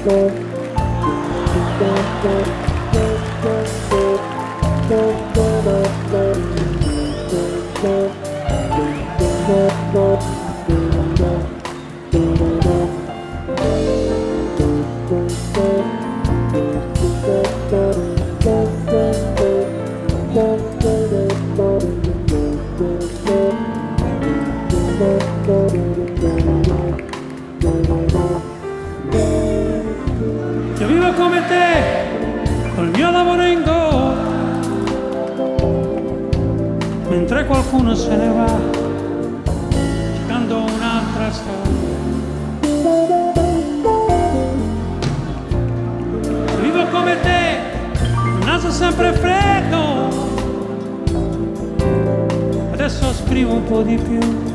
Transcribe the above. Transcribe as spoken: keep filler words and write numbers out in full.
Io vivo come te, col mio lavoro in gola, mentre qualcuno se ne va, cercando un'altra strada. Io vivo come te, il naso sempre freddo, adesso scrivo un po' di più.